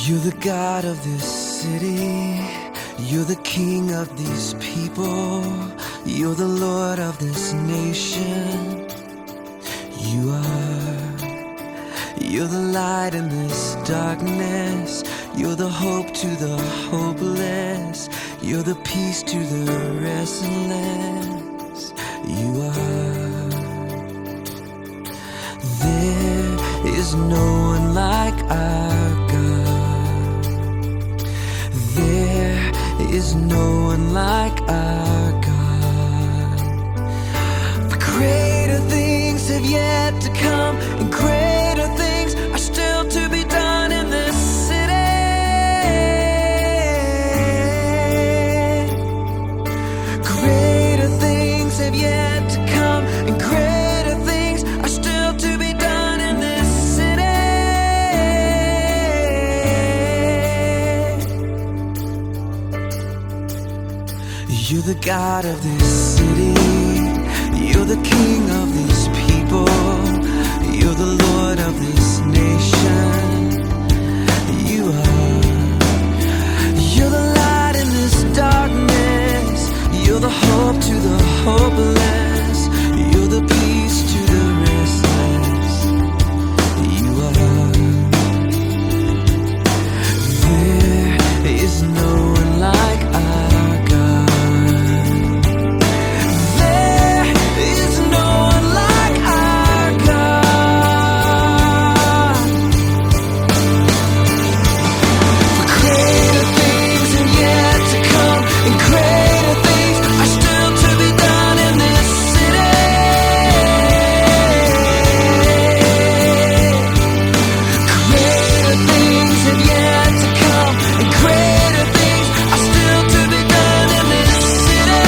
You're the God of this city. You're the King of these people. You're the Lord of this nation. You are. You're the light in this darkness. You're the hope to the hopeless. You're the peace to the restless. You are. There is no one like our God. There is no one like our God. For greater things have yet to come, and greater things are still to be done in this city. Greater things have yet to come, and greater things are still to be done in this city. You're the God of this city. You're the King of these people. You're the Lord of this nation. You are. You're the light in this darkness. You're the hope to the hopeless. You're the peace to the restless. You are. There is no one like our God. There is no one like our God. For greater things have yet to come, and greater things are still to be done in this city. Greater things have yet to come, and greater things are still to be done in this city.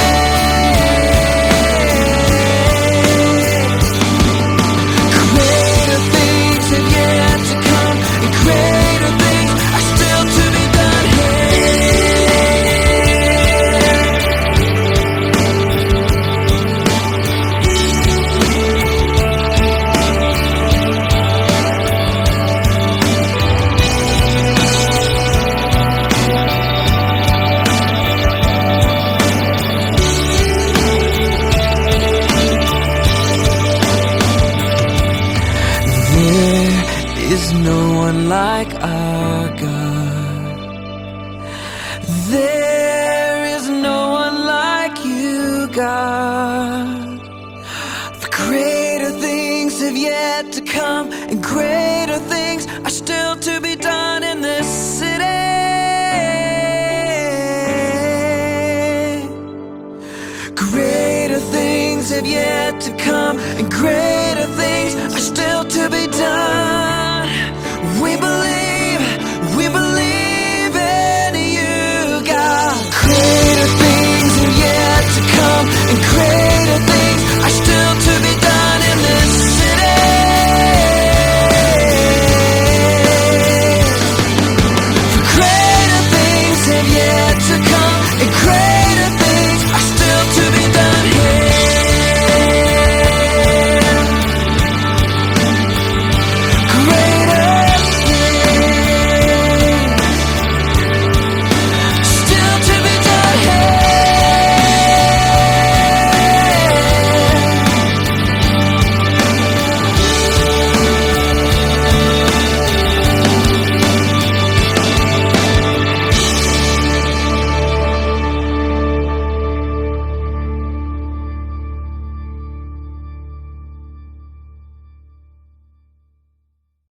Greater things have yet to come, and greater things are still to be done here. There is no one like our God. There is no one like you, God. For greater things have yet to come, and greater things are still to be done in this city. Greater things have yet to come, and greater